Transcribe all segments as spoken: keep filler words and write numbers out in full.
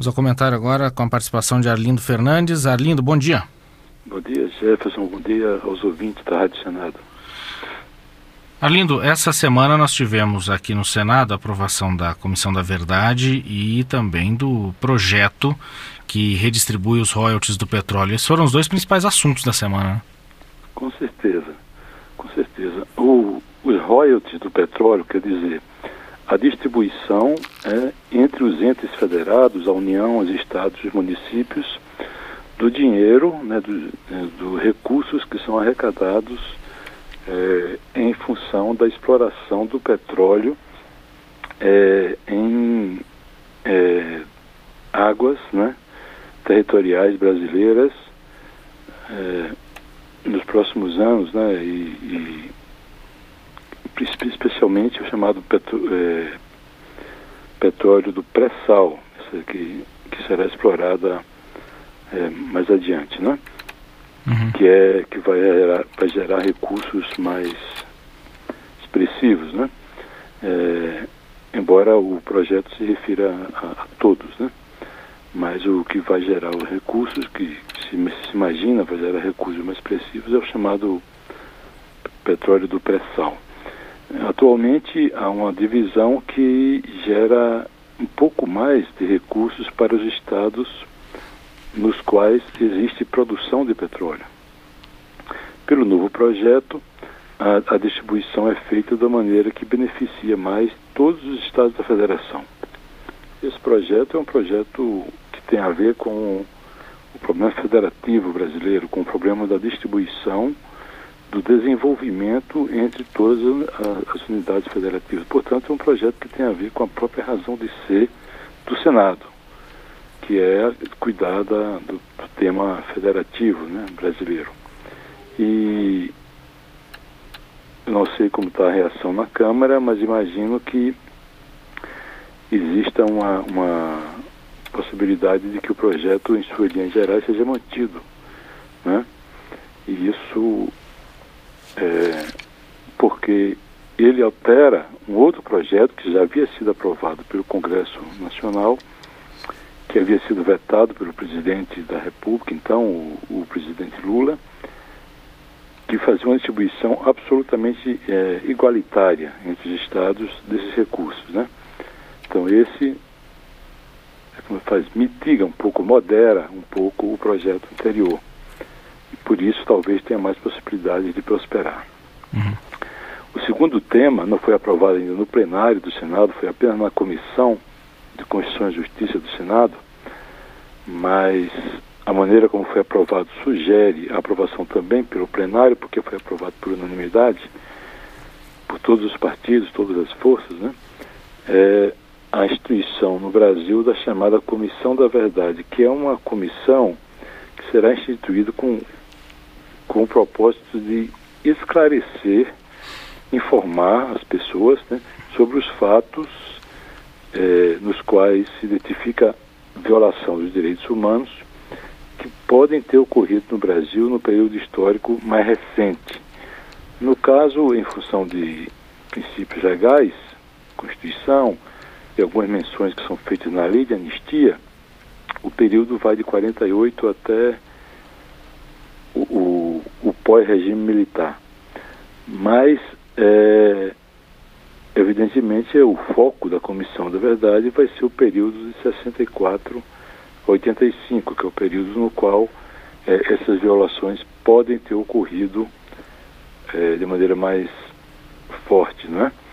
Vamos ao comentário agora com a participação de Arlindo Fernandes. Arlindo, bom dia. Bom dia, Jefferson. Bom dia aos ouvintes da Rádio Senado. Arlindo, essa semana nós tivemos aqui no Senado a aprovação da Comissão da Verdade e também do projeto que redistribui os royalties do petróleo. Esses foram os dois principais assuntos da semana. Com certeza, com certeza. O, os royalties do petróleo, quer dizer, a distribuição é entre os entes federados, a União, os estados e os municípios, do dinheiro, né, dos do recursos que são arrecadados é, em função da exploração do petróleo é, em é, águas, né, territoriais brasileiras é, nos próximos anos, né, e, e especialmente o chamado petro, é, petróleo do pré-sal, que, que será explorada é, mais adiante, né? Uhum. Que, é, que vai, gerar, vai gerar recursos mais expressivos, né? É, embora o projeto se refira a, a todos, né? Mas o que vai gerar os recursos, que se, se imagina vai gerar recursos mais expressivos, é o chamado petróleo do pré-sal. Atualmente há uma divisão que gera um pouco mais de recursos para os estados nos quais existe produção de petróleo. Pelo novo projeto, a, a distribuição é feita da maneira que beneficia mais todos os estados da federação. Esse projeto é um projeto que tem a ver com o problema federativo brasileiro, com o problema da distribuição do desenvolvimento entre todas as unidades federativas. Portanto, é um projeto que tem a ver com a própria razão de ser do Senado, que é cuidar da, do, do tema federativo, né, brasileiro. E eu não sei como está a reação na Câmara, mas imagino que exista uma, uma possibilidade de que o projeto, em suas linhas gerais, seja mantido, né? E isso É, porque ele altera um outro projeto que já havia sido aprovado pelo Congresso Nacional, que havia sido vetado pelo presidente da República, então o, o presidente Lula, que fazia uma distribuição absolutamente é, igualitária entre os estados desses recursos, né? Então esse, como faz, mitiga um pouco, modera um pouco o projeto anterior. E por isso talvez tenha mais possibilidades de prosperar. Uhum. O segundo tema não foi aprovado ainda no plenário do Senado, foi apenas na Comissão de Constituição e Justiça do Senado, mas a maneira como foi aprovado sugere a aprovação também pelo plenário, porque foi aprovado por unanimidade, por todos os partidos, todas as forças, né? É a instituição no Brasil da chamada Comissão da Verdade, que é uma comissão que será instituída com com o propósito de esclarecer, informar as pessoas, né, sobre os fatos eh, nos quais se identifica violação dos direitos humanos que podem ter ocorrido no Brasil no período histórico mais recente. No caso, em função de princípios legais, Constituição e algumas menções que são feitas na lei de anistia, o período vai de quarenta e oito até o, o, o pós-regime militar. Mas, é, evidentemente, o foco da Comissão da Verdade vai ser o período de sessenta e quatro a oitenta e cinco, que é o período no qual é, essas violações podem ter ocorrido é, de maneira mais forte, não é?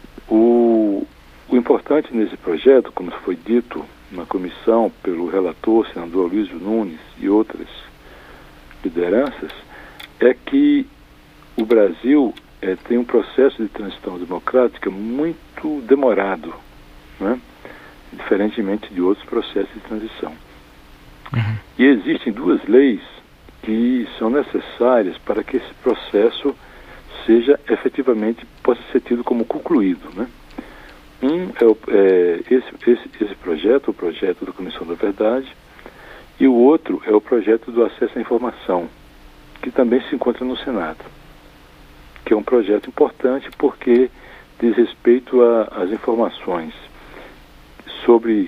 O, o importante nesse projeto, como foi dito na comissão pelo relator, senador Luiz Nunes e outras lideranças, é que o Brasil é, tem um processo de transição democrática muito demorado, né? Diferentemente de outros processos de transição. Uhum. E existem duas leis que são necessárias para que esse processo seja efetivamente, possa ser tido como concluído, né? Um é, o, é esse, esse, esse projeto, o projeto da Comissão da Verdade, e o outro é o projeto do acesso à informação, que também se encontra no Senado, que é um projeto importante porque diz respeito às informações sobre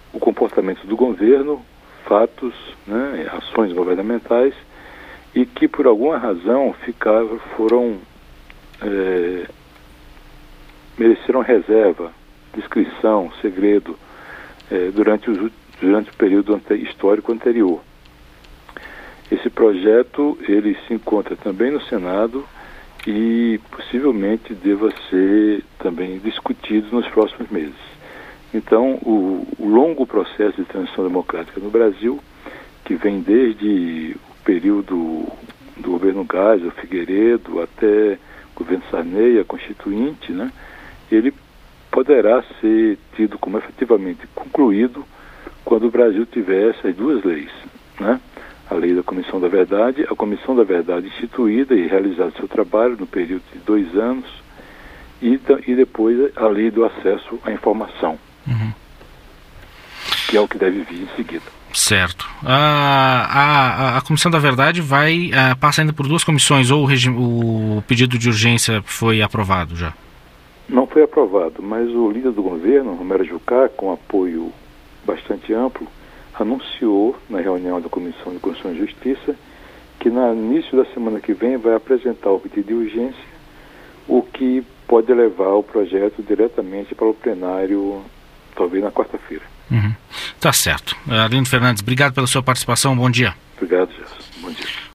o comportamento do governo, fatos, né, ações governamentais, e que por alguma razão ficaram, foram, é, mereceram reserva, discrição, segredo, é, durante, os, durante o período ante, histórico anterior. Esse projeto, ele se encontra também no Senado e possivelmente deva ser também discutido nos próximos meses. Então, o, o longo processo de transição democrática no Brasil, que vem desde o período do governo Geisel, Figueiredo, até o governo Sarney, a Constituinte, né, ele poderá ser tido como efetivamente concluído quando o Brasil tiver essas duas leis, né? A lei da Comissão da Verdade, a Comissão da Verdade instituída e realizado seu trabalho no período de dois anos, e, e depois a lei do acesso à informação, uhum. que é o que deve vir em seguida. Certo. A, a, a Comissão da Verdade vai a, passa ainda por duas comissões, ou o, regi- o pedido de urgência foi aprovado já? Não foi aprovado, mas o líder do governo, Romero Jucá, com apoio bastante amplo, anunciou na reunião da Comissão de Constituição e Justiça que no início da semana que vem vai apresentar o pedido de urgência, o que pode levar o projeto diretamente para o plenário, talvez na quarta-feira. Uhum. Tá certo. Arlindo Fernandes, obrigado pela sua participação, bom dia. Obrigado, Gerson. Bom dia.